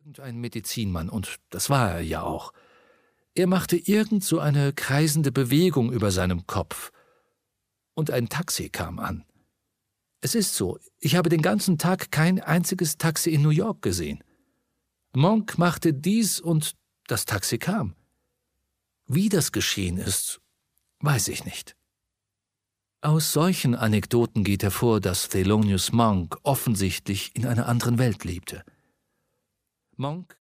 Ein Medizinmann, und das war er ja auch. Er machte irgend so eine kreisende Bewegung über seinem Kopf. Und ein Taxi kam an. Es ist so, ich habe den ganzen Tag kein einziges Taxi in New York gesehen. Monk machte dies und das Taxi kam. Wie das geschehen ist, weiß ich nicht. Aus solchen Anekdoten geht hervor, dass Thelonious Monk offensichtlich in einer anderen Welt lebte. Monk